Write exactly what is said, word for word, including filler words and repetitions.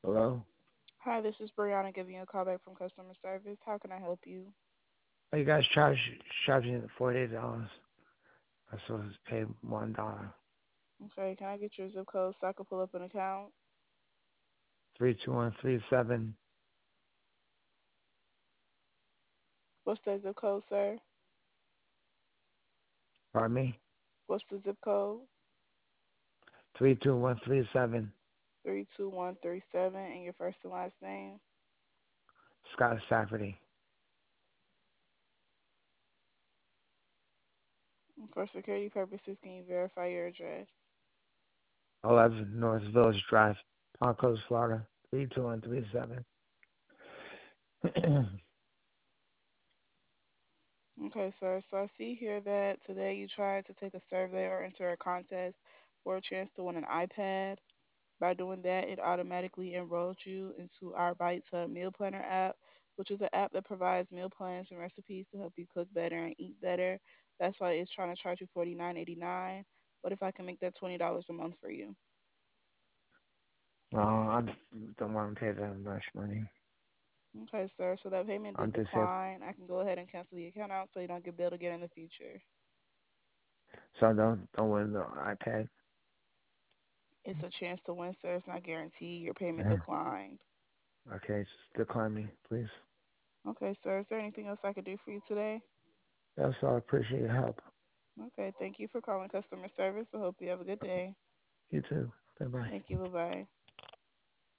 Hello? Hi, this is Brianna giving you a call back from customer service. How can I help you? Oh, you guys charge charging forty dollars. I supposed to pay one dollar. Okay, can I get your zip code so I can pull up an account? Three two one three seven. What's the zip code, sir? Pardon me? What's the zip code? Three two one three seven. three two one three seven and your first and last name. Scott Safferty. And for security purposes, can you verify your address? Eleven North Village Drive, Palm Coast, Florida. Three two one three seven. Okay, sir. So I see here that today you tried to take a survey or enter a contest for a chance to win an iPad. By doing that, it automatically enrolled you into our Bite to Meal Planner app, which is an app that provides meal plans and recipes to help you cook better and eat better. That's why it's trying to charge you forty-nine eighty-nine. What if I can make that twenty dollars a month for you? No, I don't want to pay that much money. Okay, sir. So that payment I'm did disabled. decline. I can go ahead and cancel the account out so you don't get billed again in the future. So don't don't win the iPad. It's a chance to win, sir. It's not guaranteed. Your payment Yeah. declined. Okay, just decline me, please. Okay, sir. Is there anything else I could do for you today? That's all. I appreciate your help. Okay, thank you for calling customer service. I hope you have a good day. You too. Bye bye. Thank you. Bye bye.